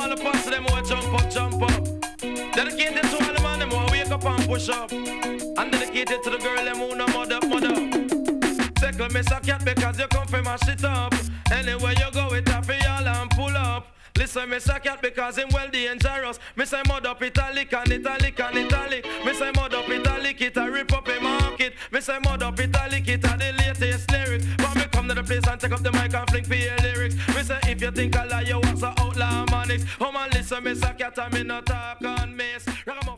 all the parts of them who jump up. Dedicated to all the man them who wake up and push up. And dedicated to the girl them who no mother. Second miss a cat because you come from my shit up. Anywhere you go with a for y'all and pull up. Listen, miss a cat because him well dangerous. Me say mud up italic and italic and italic. Me say mud up italic, it a rip up a market. Me say mud up italic, it a the latest lyrics. But me come to the place and take up the mic and fling for your lyrics. Me say if you think I lie, you want some outlaw manics. Oh man, listen, miss a cat and me no talk on miss.